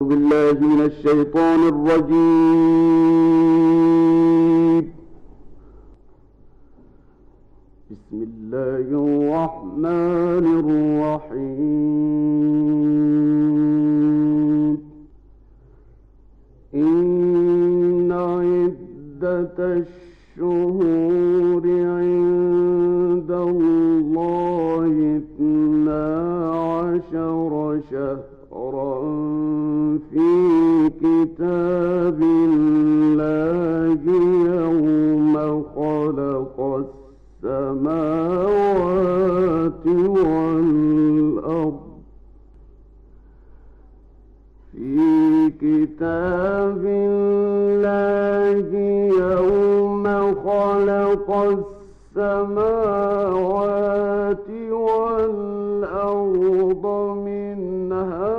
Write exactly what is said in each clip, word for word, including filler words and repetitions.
بالله من الشيطان الرجيم. بسم الله الرحمن الرحيم. إن عدة الشهور عند الله اثنا عشر شهرا في كتاب الله يوم خلق السماوات والأرض في كتاب الله يوم خلق السماوات والأرض منها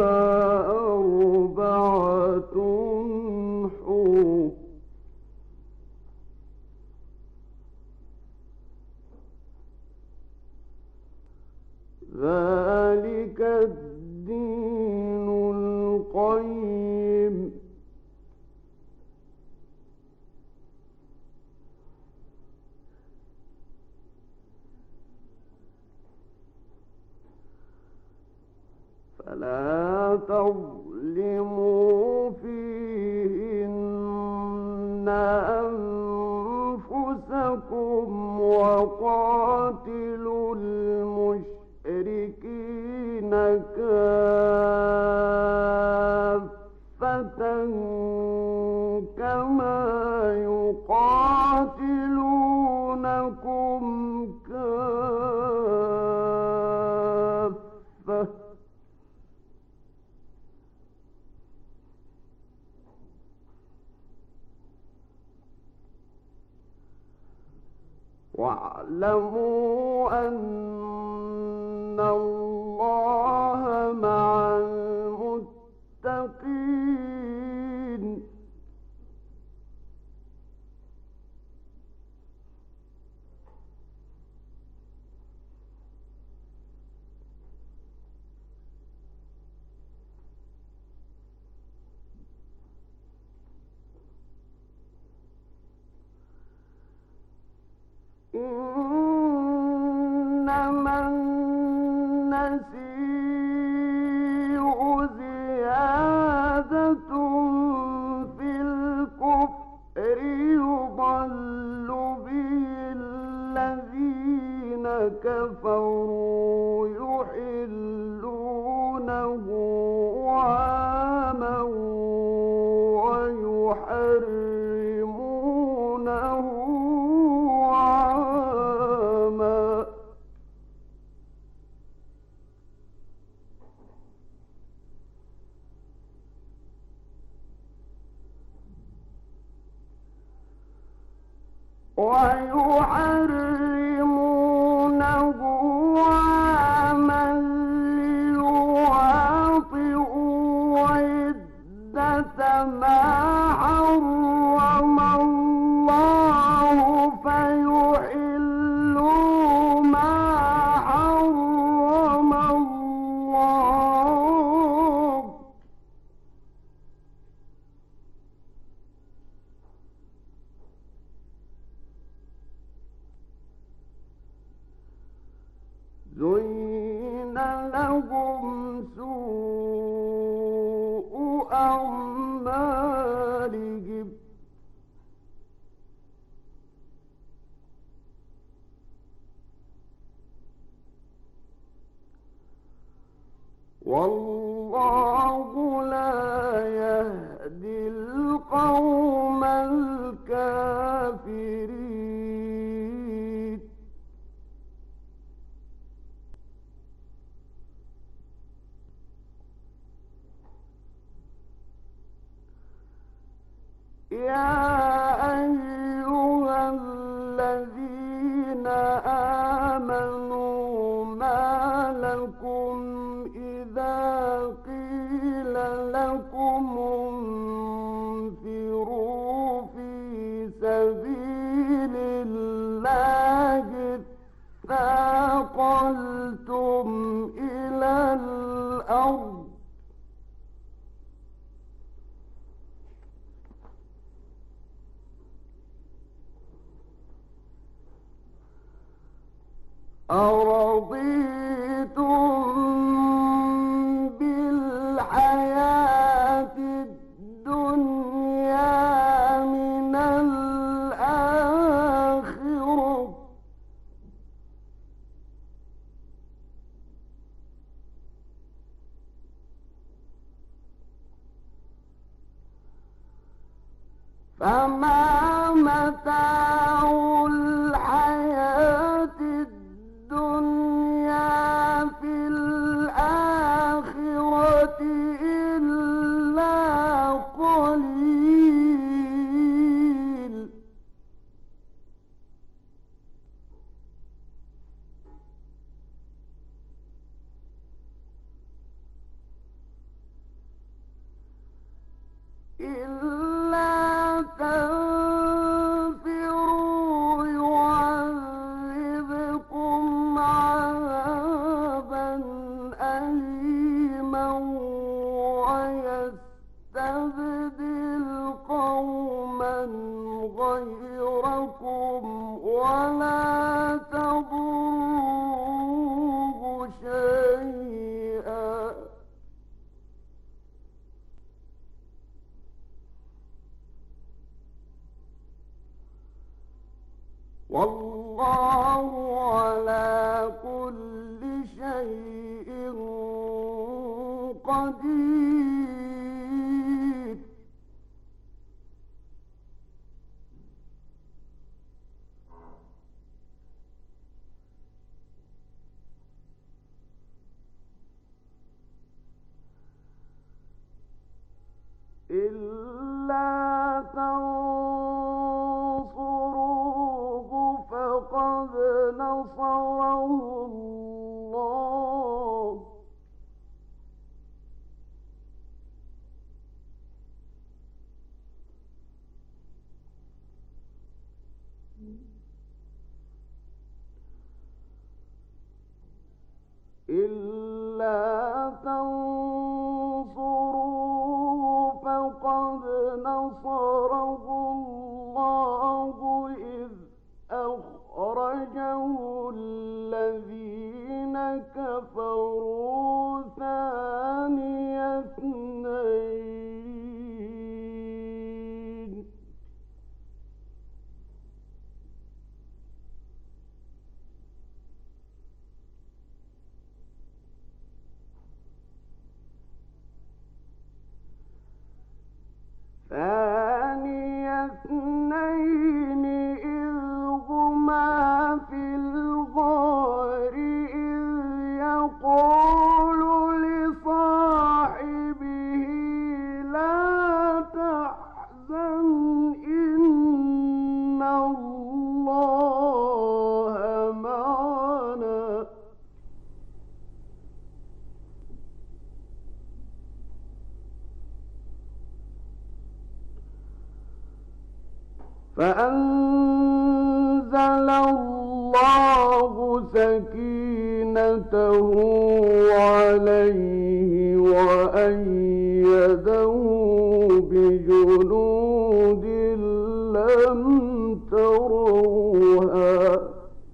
أربعة حرم ذلك الدين القيم فلا تظلموا فيهن أنفسكم وقاتلوا المشركين كافة كما يقاتلونكم كافة واعلموا أن الله مع المتقين إنما النسيء زيادة في الكفر يضل به الذين كفروا يحلونه عاما ويحرمونه ويحرمونه عاما ليواطئوا عدة ما حرم الله فيحلوا ما حرم الله زين لهم سوء أعمالهم والله لا يهدي القوم الكافرين يا أيها الذين آمنوا ما لكم إذا قيل لكم انفروا في سبيل الله اثاقلتم. أَنفَقْتُمْ إِلَى الْأَرْضِ أرضيتم بالحياة الدنيا من الآخرة فما متاع الحياة الدنيا في الآخرة إلا قليل إلا تنفروا يعذبكم عذابا أليما ويستبدل قوما غيركم ولا تضروه شيئا والله على كل شيء قدير إلا تنصروه فقد نصره الله إلا تنصروه فقد نصره الله إذ أخرجه الذين كفروا ثاني اثنين ثاني اثنين إذ هما في الغار إذ يقول لصاحبه لا تحزن إن الله معنا فأنزل الله سكينته عليه وأيده بجنود لم تروها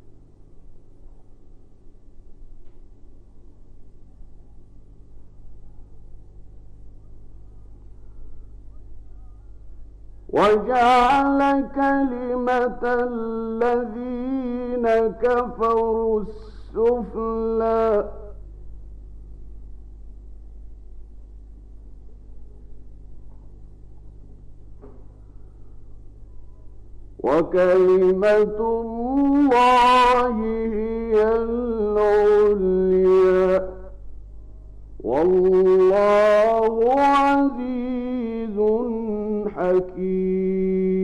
وجعل كلمة الذين كفروا السفلى وكلمة الله هي العليا والله عزيز حكيم